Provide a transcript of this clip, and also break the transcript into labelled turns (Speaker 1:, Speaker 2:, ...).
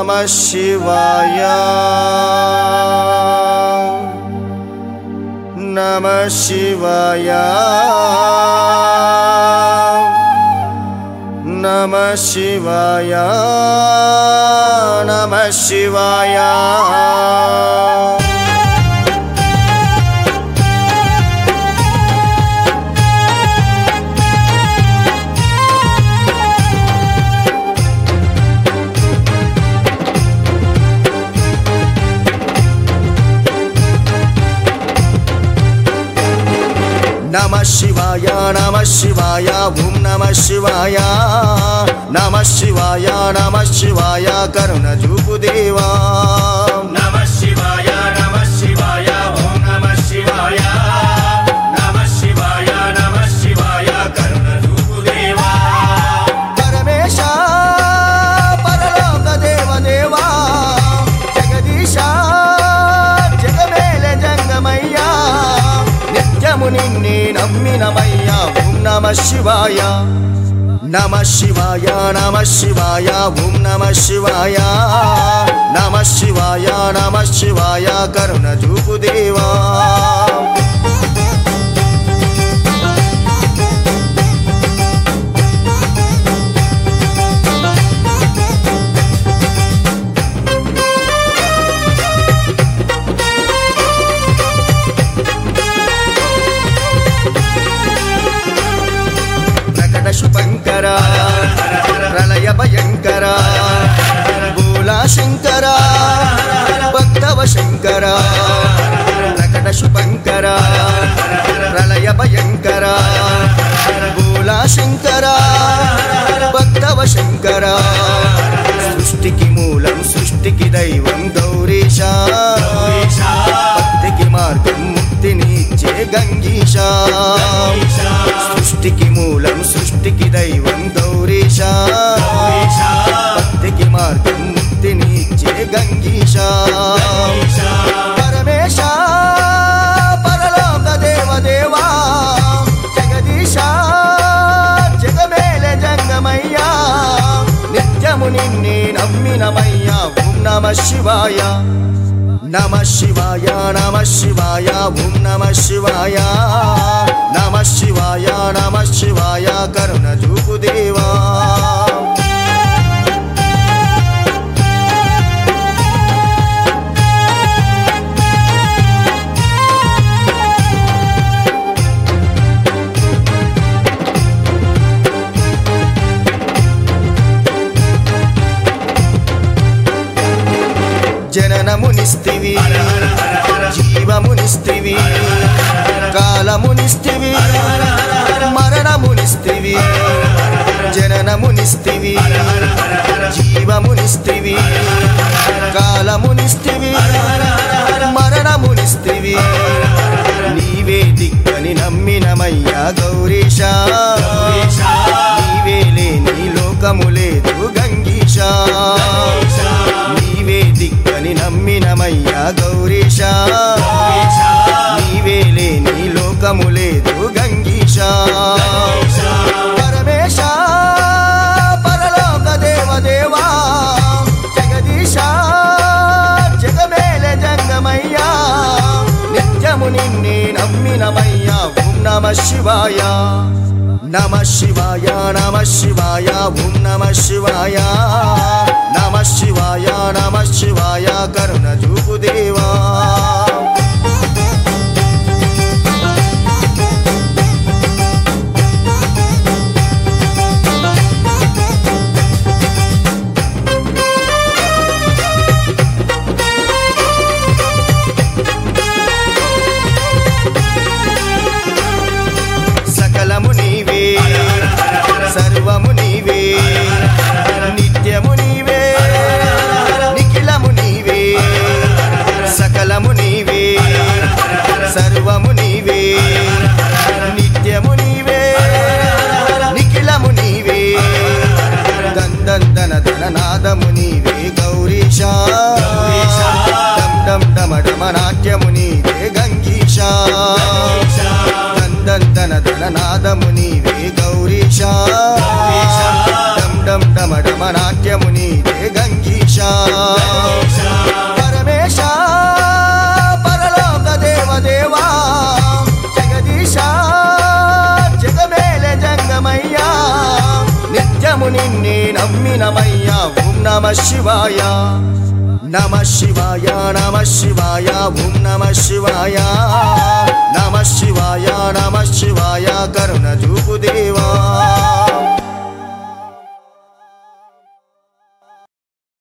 Speaker 1: నమః శివాయ నమః శివాయ నమః శివాయ నమః శివాయ నమః శివాయ నమః శివాయ ఓం నమః శివాయ నమః శివాయ నమః శివాయ కరుణ చూపు దేవా
Speaker 2: నమః శివాయ నమః శివాయ ఓం నమః శివాయ నమః శివాయ నమః శివాయ కరుణ చూపు దేవా
Speaker 1: పరమేశ పరలోక దేవదేవా జగదీశ జగమేల జంగమయ్యా నిత్యము నిన్నే నమ్మినమయ్యా ఓం నమః శివాయ నమః శివాయ నమః శివాయ ఓం నమః శివాయ నమః శివాయ నమః శివాయ కరుణ చూపు దేవా శుభంకర ప్రళయ భయంకర భోలా శంకర భక్తవ శంకర ప్రకట శుభంకర ప్రళయ భయంకర భోలా శంకర భక్తవ శంకర సృష్టికి మూలం సృష్టికి దైవం గౌరీశ భక్తికి మార్గం ముక్తిని ఇచ్చే గంగీశ సృష్టికి మూలం సృష్టికి దైవం గౌరీశ భక్తికి మార్గం ముక్తిని ఇచ్చే గంగీశ పరమేశ పరలోక దేవదేవా జగదీశ జగమేల జంగమయ్యా నిత్యము నిన్నే నమ్మినమయ్యా ఓం నమః శివాయ నమః శివాయ నమః శివాయ ఓం నమః శివాయ నమః శివాయ నమః శివాయ కరుణ చూపు దేవా జననమునిస్తివి జీవమునిస్తివి కాలమునిస్తివి మరణమునిస్తివి జననమునిస్తివి జీవమునిస్తివి కాలమునిస్తివి మరణమునిస్తివి నీవే దిక్కని నమ్మినమయ్యా గౌరీశ నీవే లేని లోకము లేదు గంగీశ నీవే దిక్కని నమ్మినమయ్యా గౌరీశ నీవే లేని లోకము లేదు గంగీశ పరమేశ పరలోక దేవదేవా జగదీశ జగమేల జంగమయ్యా నిత్యము నిన్నే నమ్మినమయ్యా ఓం నమః శివాయ నమః శివాయ నమః శివాయ ఓం నమః శివాయ నమః శివాయ నమః శివాయ కరుణ చూపు దేవా సకలము నీవే సర్వము నీవే నిత్యము నీవే నిఖిలము నీవే పరమనాట్యము నీవే గంగీశ పరమేశ పరలోక దేవదేవా జగదీశ జగమేల జంగమయ్యా నిత్యము నిన్నే నమ్మినమయ్యా ఓం నమః శివాయ నమః శివాయ నమః శివాయ ఓం నమః శివాయ నమః శివాయ నమః శివాయ కరుణ చూపు దేవా